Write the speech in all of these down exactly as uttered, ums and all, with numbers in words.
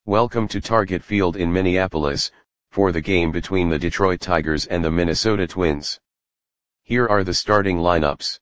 Welcome to Target Field in Minneapolis, for the game between the Detroit Tigers and the Minnesota Twins. Here are the starting lineups.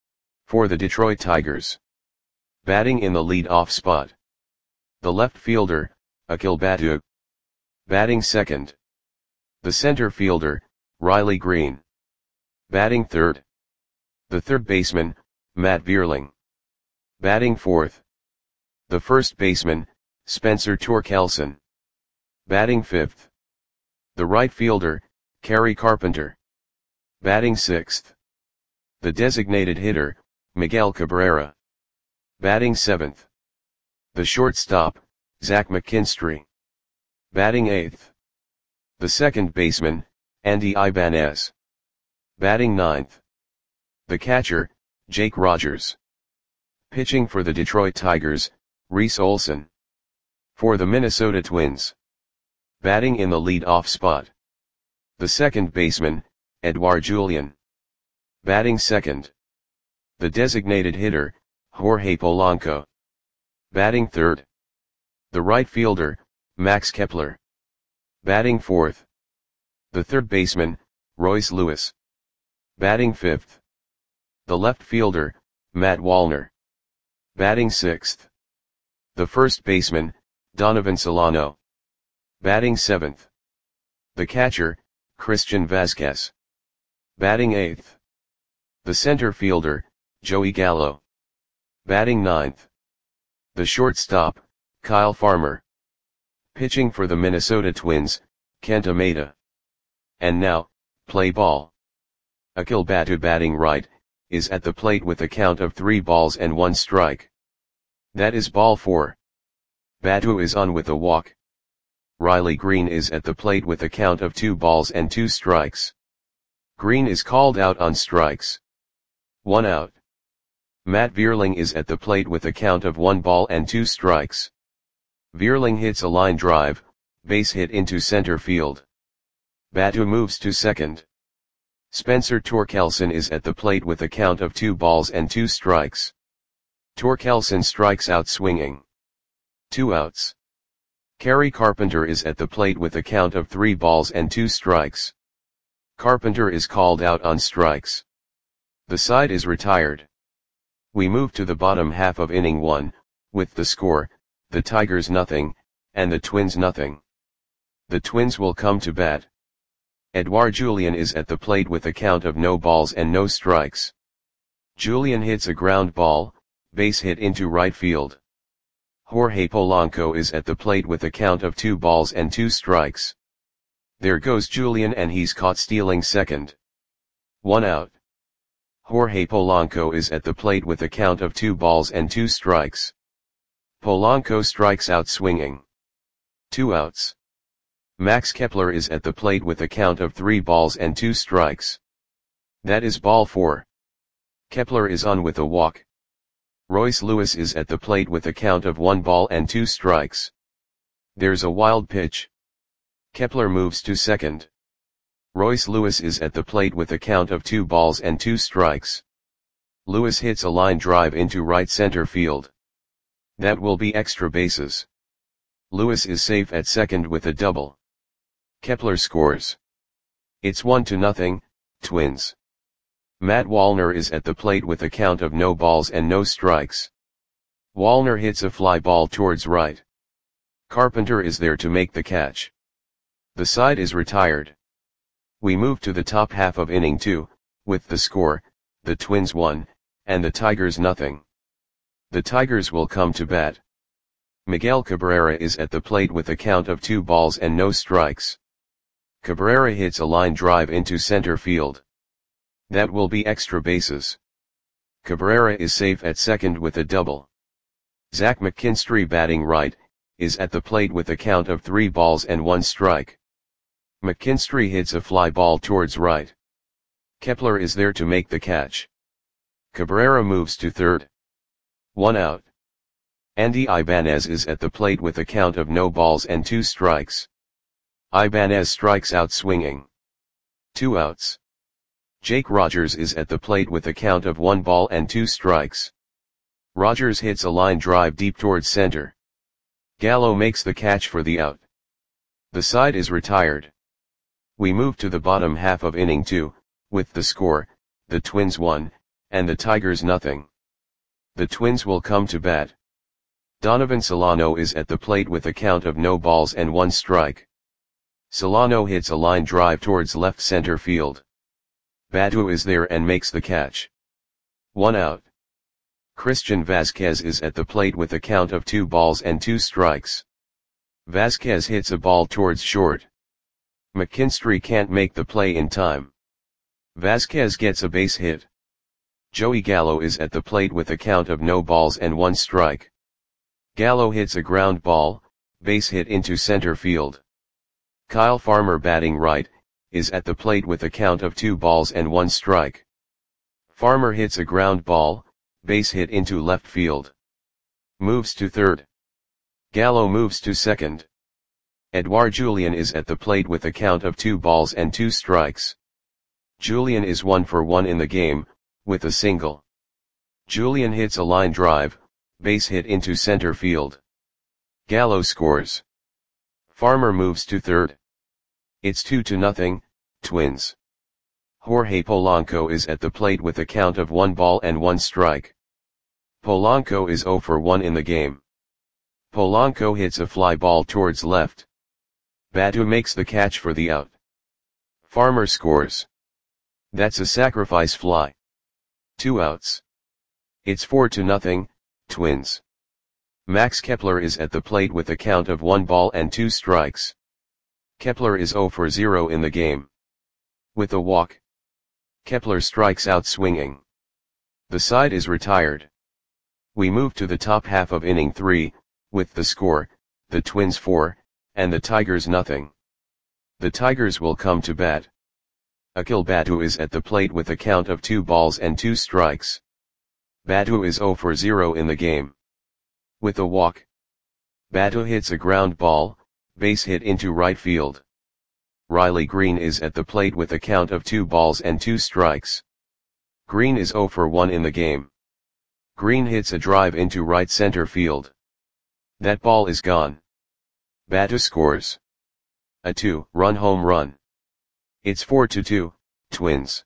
For the Detroit Tigers. Batting in the lead-off spot. The left fielder, Akil Baddoo. Batting second. The center fielder, Riley Greene. Batting third. The third baseman, Matt Vierling. Batting fourth. The first baseman, Spencer Torkelson. Batting fifth. The right fielder, Kerry Carpenter. Batting sixth. The designated hitter, Miguel Cabrera. Batting seventh. The shortstop, Zach McKinstry. Batting eighth. The second baseman, Andy Ibanez. Batting ninth. The catcher, Jake Rogers. Pitching for the Detroit Tigers, Reese Olson. For the Minnesota Twins. Batting in the lead-off spot. The second baseman, Edouard Julien. Batting second. The designated hitter, Jorge Polanco. Batting third. The right fielder, Max Kepler. Batting fourth. The third baseman, Royce Lewis. Batting fifth. The left fielder, Matt Wallner. Batting sixth. The first baseman, Donovan Solano. Batting seventh. The catcher, Christian Vazquez. Batting eighth. The center fielder, Joey Gallo. Batting ninth. The shortstop, Kyle Farmer. Pitching for the Minnesota Twins, Kenta Maeda. And now, play ball. Akil Baddoo batting right, is at the plate with a count of three balls and one strike. That is ball four. Baddoo is on with a walk. Riley Greene is at the plate with a count of two balls and two strikes. Greene is called out on strikes. One out. Matt Vierling is at the plate with a count of one ball and two strikes. Vierling hits a line drive, base hit into center field. Baddoo moves to second. Spencer Torkelson is at the plate with a count of two balls and two strikes. Torkelson strikes out swinging. Two outs. Kerry Carpenter is at the plate with a count of three balls and two strikes. Carpenter is called out on strikes. The side is retired. We move to the bottom half of inning one, with the score, the Tigers nothing, and the Twins nothing. The Twins will come to bat. Edouard Julien is at the plate with a count of no balls and no strikes. Julien hits a ground ball, base hit into right field. Jorge Polanco is at the plate with a count of two balls and two strikes. There goes Julien and he's caught stealing second. One out. Jorge Polanco is at the plate with a count of two balls and two strikes. Polanco strikes out swinging. Two outs. Max Kepler is at the plate with a count of three balls and two strikes. That is ball four. Kepler is on with a walk. Royce Lewis is at the plate with a count of one ball and two strikes. There's a wild pitch. Kepler moves to second. Royce Lewis is at the plate with a count of two balls and two strikes. Lewis hits a line drive into right center field. That will be extra bases. Lewis is safe at second with a double. Kepler scores. It's one to nothing, Twins. Matt Wallner is at the plate with a count of no balls and no strikes. Wallner hits a fly ball towards right. Carpenter is there to make the catch. The side is retired. We move to the top half of inning two, with the score, the Twins one, and the Tigers nothing. The Tigers will come to bat. Miguel Cabrera is at the plate with a count of two balls and no strikes. Cabrera hits a line drive into center field. That will be extra bases. Cabrera is safe at second with a double. Zach McKinstry batting right, is at the plate with a count of three balls and one strike. McKinstry hits a fly ball towards right. Kepler is there to make the catch. Cabrera moves to third. One out. Andy Ibanez is at the plate with a count of no balls and two strikes. Ibanez strikes out swinging. Two outs. Jake Rogers is at the plate with a count of one ball and two strikes. Rogers hits a line drive deep towards center. Gallo makes the catch for the out. The side is retired. We move to the bottom half of inning two, with the score, the Twins one, and the Tigers nothing. The Twins will come to bat. Donovan Solano is at the plate with a count of no balls and one strike. Solano hits a line drive towards left center field. Baddoo is there and makes the catch. One out. Christian Vázquez is at the plate with a count of two balls and two strikes. Vázquez hits a ball towards short. McKinstry can't make the play in time. Vázquez gets a base hit. Joey Gallo is at the plate with a count of no balls and one strike. Gallo hits a ground ball, base hit into center field. Kyle Farmer, batting right, is at the plate with a count of two balls and one strike. Farmer hits a ground ball, base hit into left field. Moves to third. Gallo moves to second. Edouard Julien is at the plate with a count of two balls and two strikes. Julien is one for one in the game, with a single. Julien hits a line drive, base hit into center field. Gallo scores. Farmer moves to third. It's two to nothing, Twins. Jorge Polanco is at the plate with a count of one ball and one strike. Polanco is zero for one in the game. Polanco hits a fly ball towards left. Baddoo makes the catch for the out. Farmer scores. That's a sacrifice fly. Two outs. It's four to nothing, Twins. Max Kepler is at the plate with a count of one ball and two strikes. Kepler is zero for zero in the game. With a walk, Kepler strikes out swinging. The side is retired. We move to the top half of inning three, with the score, the Twins four, and the Tigers nothing. The Tigers will come to bat. Akil Baddoo is at the plate with a count of two balls and two strikes. Baddoo is zero for zero in the game. With a walk, Baddoo hits a ground ball, base hit into right field. Riley Green is at the plate with a count of two balls and two strikes. Green is zero for one in the game. Green hits a drive into right center field. That ball is gone. Baddoo scores. A two-run home run. It's four to two, Twins.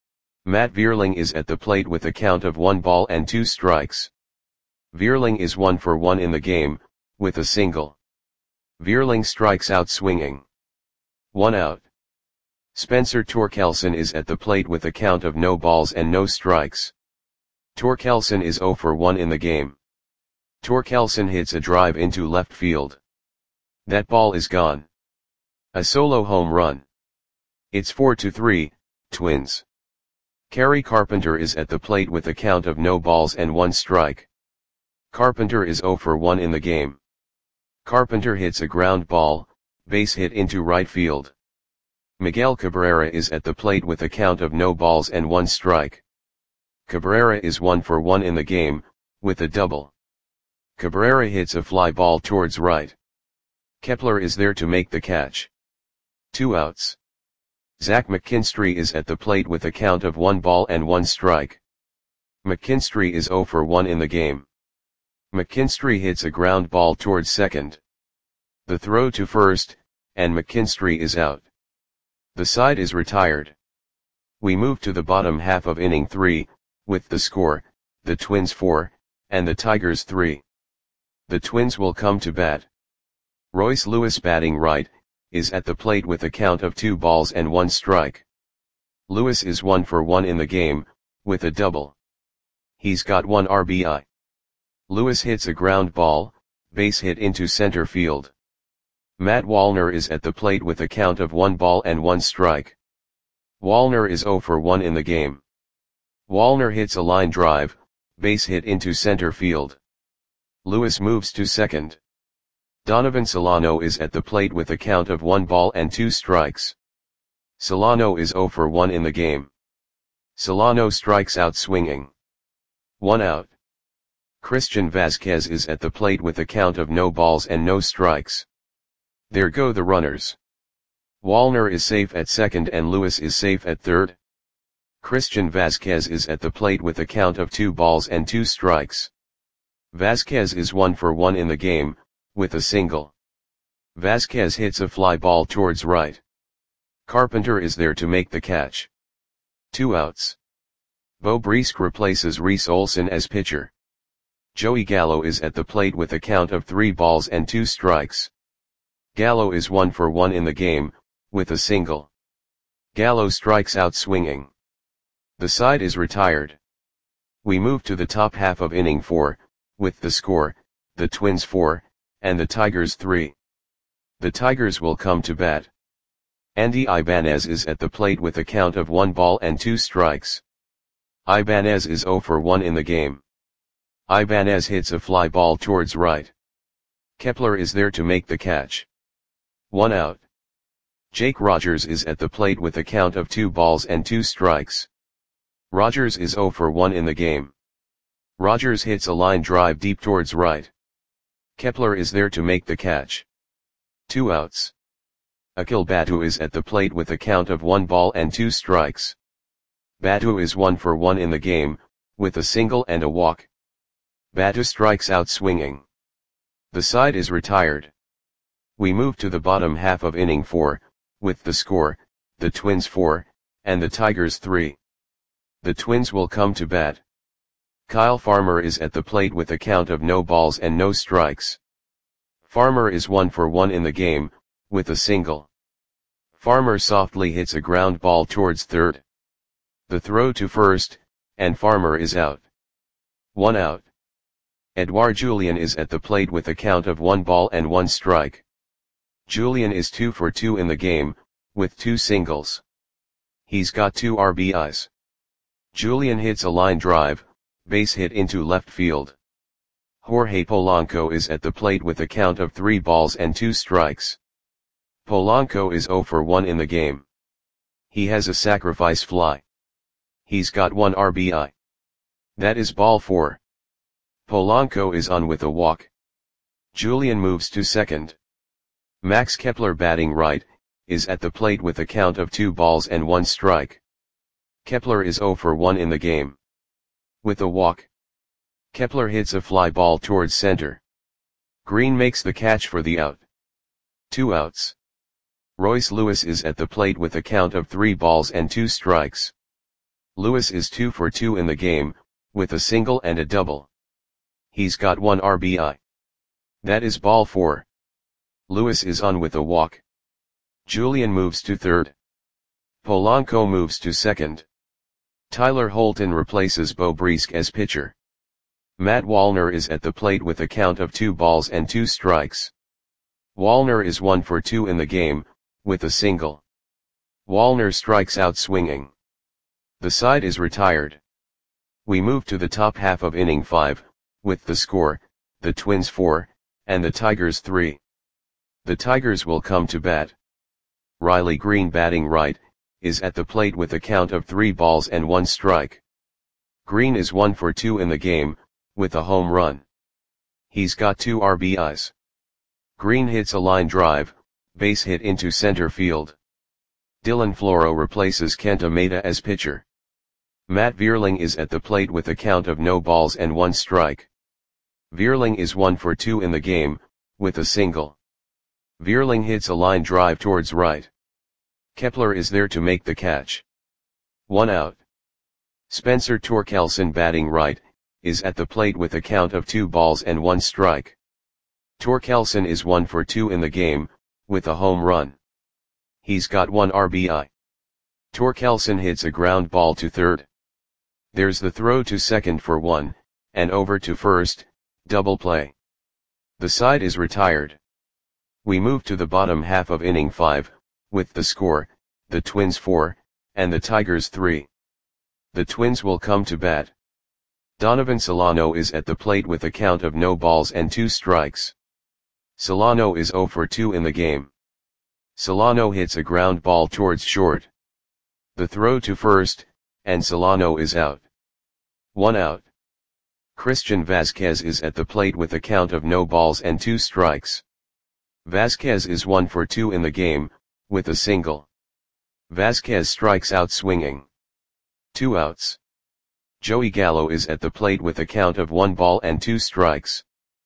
Matt Vierling is at the plate with a count of one ball and two strikes. Vierling is one for one in the game, with a single. Vierling strikes out swinging. One out. Spencer Torkelson is at the plate with a count of no balls and no strikes. Torkelson is zero for one in the game. Torkelson hits a drive into left field. That ball is gone. A solo home run. It's four to three, Twins. Kerry Carpenter is at the plate with a count of no balls and one strike. Carpenter is zero for one in the game. Carpenter hits a ground ball, base hit into right field. Miguel Cabrera is at the plate with a count of no balls and one strike. Cabrera is one for one in the game, with a double. Cabrera hits a fly ball towards right. Kepler is there to make the catch. Two outs. Zach McKinstry is at the plate with a count of one ball and one strike. McKinstry is zero for one in the game. McKinstry hits a ground ball towards second. The throw to first, and McKinstry is out. The side is retired. We move to the bottom half of inning three, with the score, the Twins four, and the Tigers three. The Twins will come to bat. Royce Lewis, batting right, is at the plate with a count of two balls and one strike. Lewis is one for one in the game, with a double. He's got one R B I. Lewis hits a ground ball, base hit into center field. Matt Wallner is at the plate with a count of one ball and one strike. Wallner is zero for one in the game. Wallner hits a line drive, base hit into center field. Lewis moves to second. Donovan Solano is at the plate with a count of one ball and two strikes. Solano is zero for one in the game. Solano strikes out swinging. One out. Christian Vázquez is at the plate with a count of no balls and no strikes. There go the runners. Wallner is safe at second and Lewis is safe at third. Christian Vázquez is at the plate with a count of two balls and two strikes. Vázquez is one for one in the game, with a single. Vasquez hits a fly ball towards right. Carpenter is there to make the catch. Two outs. Beau Briesque replaces Reese Olson as pitcher. Joey Gallo is at the plate with a count of three balls and two strikes. Gallo is one for one in the game, with a single. Gallo strikes out swinging. The side is retired. We move to the top half of inning four, with the score, the Twins four, and the Tigers three. The Tigers will come to bat. Andy Ibanez is at the plate with a count of one ball and two strikes. Ibanez is zero for one in the game. Ibanez hits a fly ball towards right. Kepler is there to make the catch. One out. Jake Rogers is at the plate with a count of two balls and two strikes. Rogers is zero for one in the game. Rogers hits a line drive deep towards right. Kepler is there to make the catch. Two outs. Akil Baddoo is at the plate with a count of one ball and two strikes. Baddoo is one for one in the game, with a single and a walk. Baddoo strikes out swinging. The side is retired. We move to the bottom half of inning four, with the score, the Twins four, and the Tigers three. The Twins will come to bat. Kyle Farmer is at the plate with a count of no balls and no strikes. Farmer is one for one in the game, with a single. Farmer softly hits a ground ball towards third. The throw to first, and Farmer is out. One out. Edouard Julien is at the plate with a count of one ball and one strike. Julien is two for two in the game, with two singles. He's got two R B Is. Julien hits a line drive, base hit into left field. Jorge Polanco is at the plate with a count of three balls and two strikes. Polanco is zero for one in the game. He has a sacrifice fly. He's got one R B I. That is ball four. Polanco is on with a walk. Julien moves to second. Max Kepler, batting right, is at the plate with a count of two balls and one strike. Kepler is zero for one in the game. With a walk. Kepler hits a fly ball towards center. Green makes the catch for the out. Two outs. Royce Lewis is at the plate with a count of three balls and two strikes. Lewis is two for two in the game, with a single and a double. He's got one R B I. That is ball four. Lewis is on with a walk. Julien moves to third. Polanco moves to second. Tyler Holton replaces Beau Briesque as pitcher. Matt Wallner is at the plate with a count of two balls and two strikes. Wallner is one for two in the game, with a single. Wallner strikes out swinging. The side is retired. We move to the top half of inning five, with the score, the Twins four, and the Tigers three. The Tigers will come to bat. Riley Green, batting right, is at the plate with a count of three balls and one strike. Green is one for two in the game, with a home run. He's got two R B Is. Green hits a line drive, base hit into center field. Dylan Floro replaces Kenta Maeda as pitcher. Matt Vierling is at the plate with a count of no balls and one strike. Vierling is one for two in the game, with a single. Vierling hits a line drive towards right. Kepler is there to make the catch. One out. Spencer Torkelson, batting right, is at the plate with a count of two balls and one strike. Torkelson is one for two in the game, with a home run. He's got one R B I. Torkelson hits a ground ball to third. There's the throw to second for one, and over to first, double play. The side is retired. We move to the bottom half of inning five, with the score, the Twins four, and the Tigers three. The Twins will come to bat. Donovan Solano is at the plate with a count of no balls and two strikes. Solano is zero for two in the game. Solano hits a ground ball towards short. The throw to first, and Solano is out. One out. Christian Vasquez is at the plate with a count of no balls and two strikes. Vasquez is one for two in the game, with a single. Vasquez strikes out swinging. Two outs. Joey Gallo is at the plate with a count of one ball and two strikes.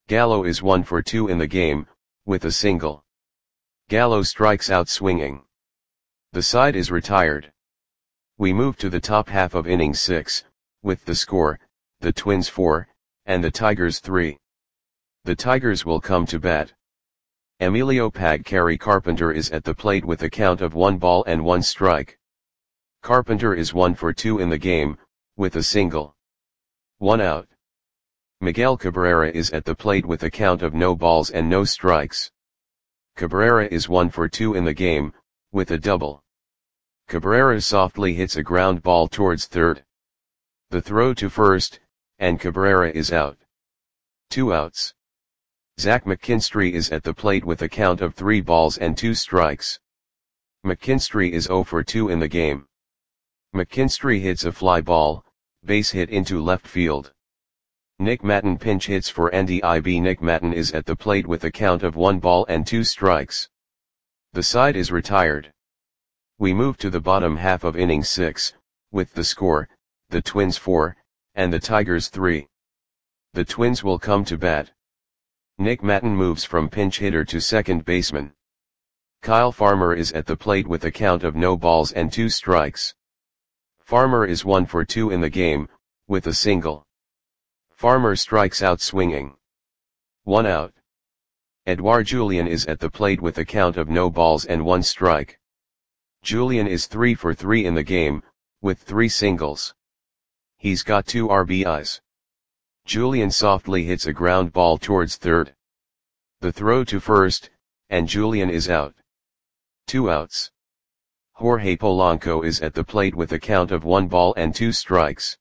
Gallo is one for two in the game, with a single. Gallo strikes out swinging. The side is retired. We move to the top half of inning six, with the score, the Twins four, and the Tigers three. The Tigers will come to bat. Emilio Pag Carey Carpenter is at the plate with a count of one ball and one strike. Carpenter is one for two in the game, with a single. One out. Miguel Cabrera is at the plate with a count of no balls and no strikes. Cabrera is one for two in the game, with a double. Cabrera softly hits a ground ball towards third. The throw to first, and Cabrera is out. Two outs. Zach McKinstry is at the plate with a count of three balls and two strikes. McKinstry is zero for two in the game. McKinstry hits a fly ball, base hit into left field. Nick Maton pinch hits for N I B. Nick Maton is at the plate with a count of one ball and two strikes. The side is retired. We move to the bottom half of inning six, with the score, the Twins four, and the Tigers three. The Twins will come to bat. Nick Maton moves from pinch hitter to second baseman. Kyle Farmer is at the plate with a count of no balls and two strikes. Farmer is one for two in the game, with a single. Farmer strikes out swinging. One out. Edouard Julien is at the plate with a count of no balls and one strike. Julien is three for three in the game, with three singles. He's got two R B Is. Julien softly hits a ground ball towards third. The throw to first, and Julien is out. Two outs. Jorge Polanco is at the plate with a count of one ball and two strikes.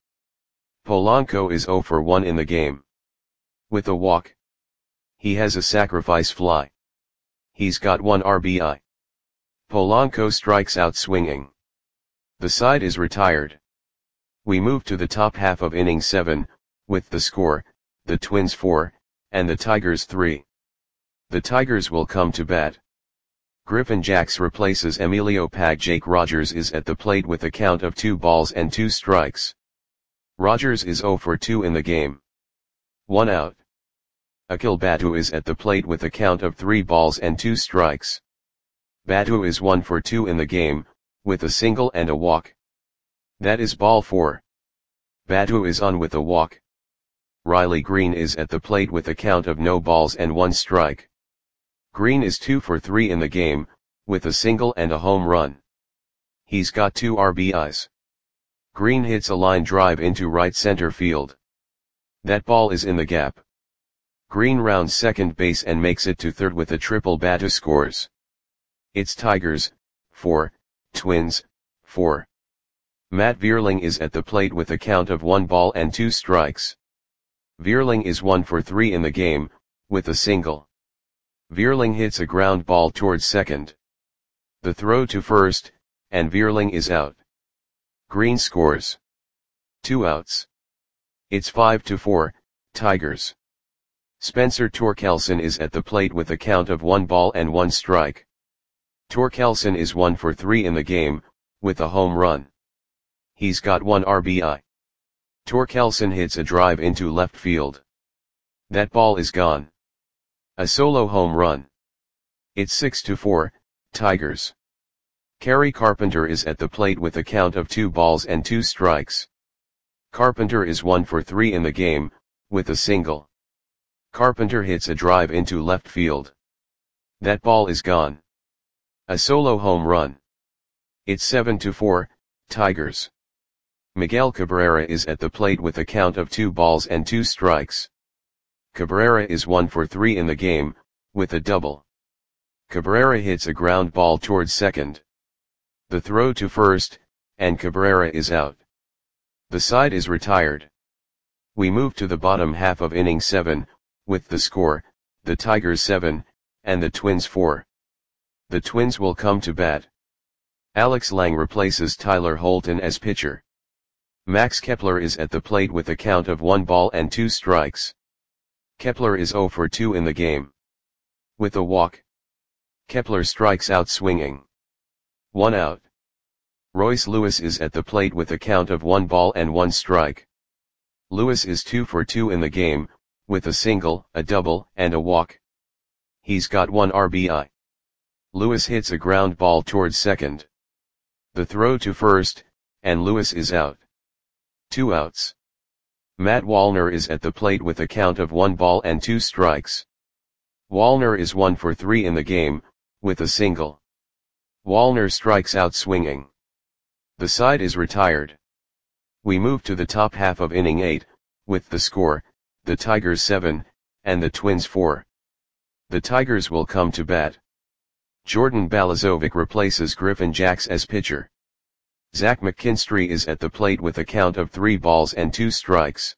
Polanco is zero for one in the game. With a walk. He has a sacrifice fly. He's got one R B I. Polanco strikes out swinging. The side is retired. We move to the top half of inning seven, with the score, the Twins four, and the Tigers three. The Tigers will come to bat. Griffin Jax replaces Emilio Pag. Jake Rogers is at the plate with a count of two balls and two strikes. Rogers is zero for two in the game. One out. Akil Baddoo is at the plate with a count of three balls and two strikes. Baddoo is one for two in the game, with a single and a walk. That is ball four. Baddoo is on with a walk. Riley Green is at the plate with a count of no balls and one strike. Green is two for three in the game, with a single and a home run. He's got two R B Is. Green hits a line drive into right center field. That ball is in the gap. Green rounds second base and makes it to third with a triple. Baddoo scores. It's Tigers, four, Twins, four. Matt Vierling is at the plate with a count of one ball and two strikes. Vierling is one for three in the game, with a single. Vierling hits a ground ball towards second. The throw to first, and Vierling is out. Green scores. Two outs. It's five to four, Tigers. Spencer Torkelson is at the plate with a count of one ball and one strike. Torkelson is one for three in the game, with a home run. He's got one R B I. Torkelson hits a drive into left field. That ball is gone. A solo home run. It's six to four, Tigers. Carey Carpenter is at the plate with a count of two balls and two strikes. Carpenter is one for three in the game, with a single. Carpenter hits a drive into left field. That ball is gone. A solo home run. It's seven to four, Tigers. Miguel Cabrera is at the plate with a count of two balls and two strikes. Cabrera is one for three in the game, with a double. Cabrera hits a ground ball towards second. The throw to first, and Cabrera is out. The side is retired. We move to the bottom half of inning seven, with the score, the Tigers seven, and the Twins four. The Twins will come to bat. Alex Lang replaces Tyler Holton as pitcher. Max Kepler is at the plate with a count of one ball and two strikes. Kepler is zero for two in the game. With a walk. Kepler strikes out swinging. One out. Royce Lewis is at the plate with a count of one ball and one strike. Lewis is two for two in the game, with a single, a double, and a walk. He's got one R B I. Lewis hits a ground ball towards second. The throw to first, and Lewis is out. Two outs. Matt Wallner is at the plate with a count of one ball and two strikes. Wallner is one for three in the game, with a single. Wallner strikes out swinging. The side is retired. We move to the top half of inning eight, with the score, the Tigers seven, and the Twins four. The Tigers will come to bat. Jordan Balazovic replaces Griffin Jax as pitcher. Zach McKinstry is at the plate with a count of three balls and two strikes.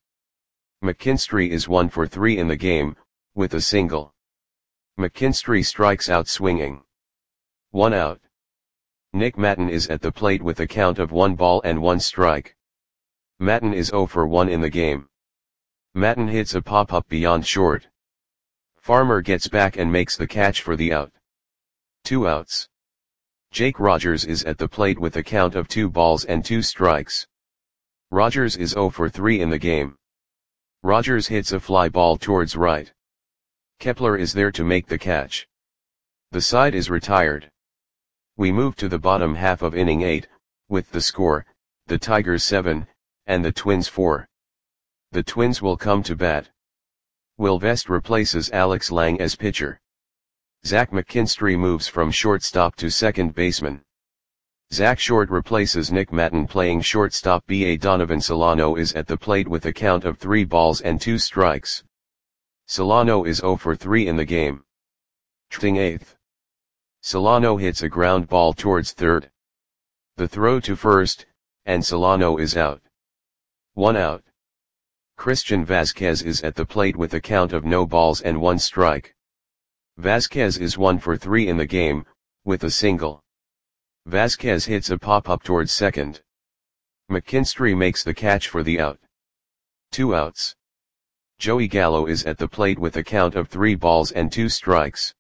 McKinstry is one for three in the game, with a single. McKinstry strikes out swinging. One out. Nick Maton is at the plate with a count of one ball and one strike. Maton is zero for one in the game. Maton hits a pop-up beyond short. Farmer gets back and makes the catch for the out. Two outs. Jake Rogers is at the plate with a count of two balls and two strikes. Rogers is zero for three in the game. Rogers hits a fly ball towards right. Kepler is there to make the catch. The side is retired. We move to the bottom half of inning eight, with the score, the Tigers seven, and the Twins four. The Twins will come to bat. Will Vest replaces Alex Lang as pitcher. Zach McKinstry moves from shortstop to second baseman. Zach Short replaces Nick Maton playing shortstop. B A Donovan Solano is at the plate with a count of three balls and two strikes. Solano is zero for three in the game. Trting eighth. Solano hits a ground ball towards third. The throw to first, and Solano is out. One out. Christian Vasquez is at the plate with a count of no balls and one strike. Vasquez is one for three in the game, with a single. Vasquez hits a pop-up towards second. McKinstry makes the catch for the out. Two outs. Joey Gallo is at the plate with a count of three balls and two strikes.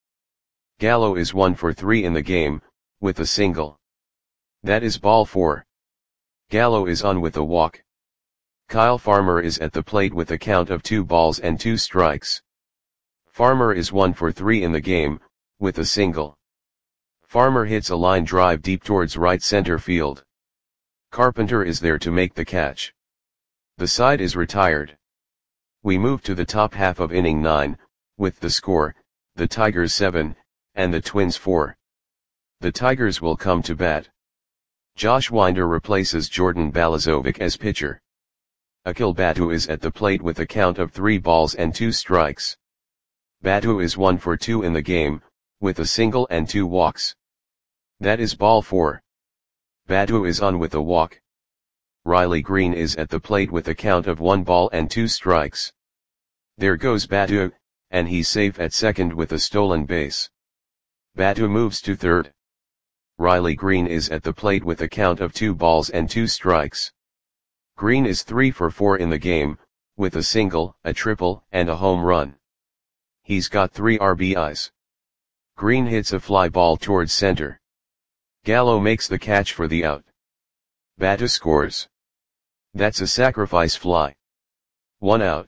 Gallo is one for three in the game, with a single. That is ball four. Gallo is on with a walk. Kyle Farmer is at the plate with a count of two balls and two strikes. Farmer is one for three in the game, with a single. Farmer hits a line drive deep towards right center field. Carpenter is there to make the catch. The side is retired. We move to the top half of inning nine, with the score, the Tigers seven, and the Twins four. The Tigers will come to bat. Josh Winder replaces Jordan Balazovic as pitcher. Akil Batu is at the plate with a count of three balls and two strikes. Batu is one for two in the game, with a single and two walks. That is ball four. Batu is on with a walk. Riley Green is at the plate with a count of one ball and two strikes. There goes Batu, and he's safe at second with a stolen base. Batu moves to third. Riley Green is at the plate with a count of two balls and two strikes. Green is three for four in the game, with a single, a triple, and a home run. He's got three R B Is. Green hits a fly ball towards center. Gallo makes the catch for the out. Batu scores. That's a sacrifice fly. One out.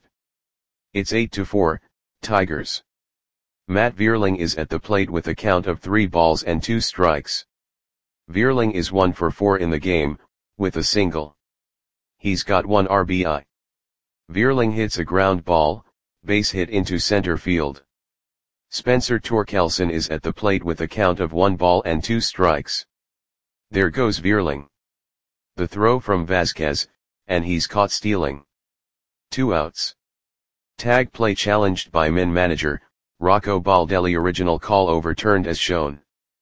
It's eight to four, Tigers. Matt Vierling is at the plate with a count of three balls and two strikes. Vierling is one for four in the game, with a single. He's got one R B I. Vierling hits a ground ball, base hit into center field. Spencer Torkelson is at the plate with a count of one ball and two strikes. There goes Vierling. The throw from Vasquez, and he's caught stealing. Two outs. Tag play challenged by Min manager, Rocco Baldelli. Original call overturned as shown.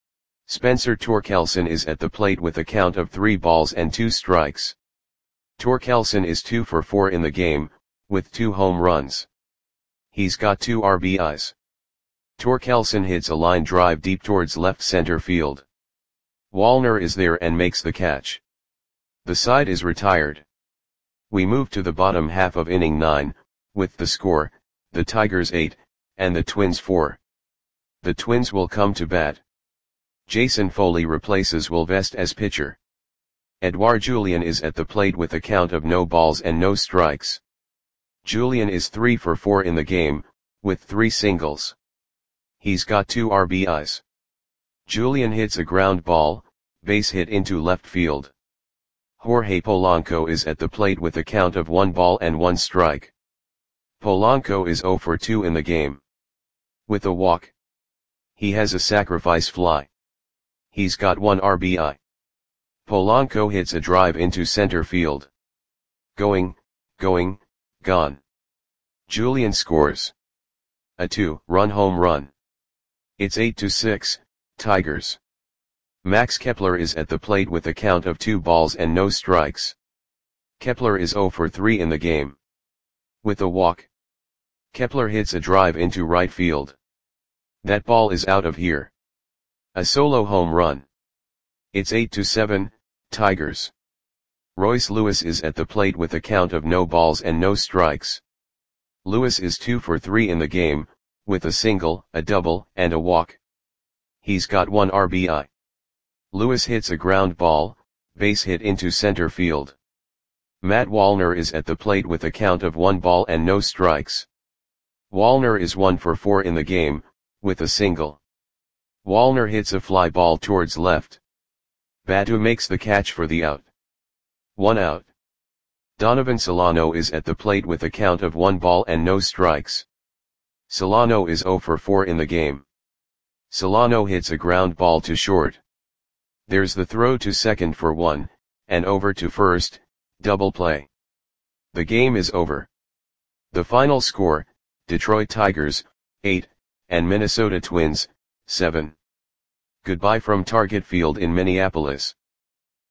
Spencer Torkelson is at the plate with a count of three balls and two strikes. Torkelson is two for four in the game, with two home runs. He's got two R B Is. Torkelson hits a line drive deep towards left center field. Wallner is there and makes the catch. The side is retired. We move to the bottom half of inning nine, with the score, the Tigers eight, and the Twins four. The Twins will come to bat. Jason Foley replaces Will Vest as pitcher. Edouard Julien is at the plate with a count of no balls and no strikes. Julian is three for four in the game, with three singles. He's got two R B Is. Julian hits a ground ball, base hit into left field. Jorge Polanco is at the plate with a count of one ball and one strike. Polanco is zero for two in the game. With a walk. He has a sacrifice fly. He's got one R B I. Polanco hits a drive into center field. Going, going, gone. Julian scores a two-run home run. It's eight to six, Tigers. Max Kepler is at the plate with a count of two balls and no strikes. Kepler is zero for three in the game. With a walk. Kepler hits a drive into right field. That ball is out of here. A solo home run. It's eight to seven, Tigers. Royce Lewis is at the plate with a count of no balls and no strikes. Lewis is two for three in the game, with a single, a double, and a walk. He's got one R B I. Lewis hits a ground ball, base hit into center field. Matt Wallner is at the plate with a count of one ball and no strikes. Wallner is one for four in the game, with a single. Wallner hits a fly ball towards left. Batu makes the catch for the out. One out. Donovan Solano is at the plate with a count of one ball and no strikes. Solano is zero for four in the game. Solano hits a ground ball to short. There's the throw to second for one, and over to first, double play. The game is over. The final score, Detroit Tigers, eight, and Minnesota Twins, seven. Goodbye from Target Field in Minneapolis.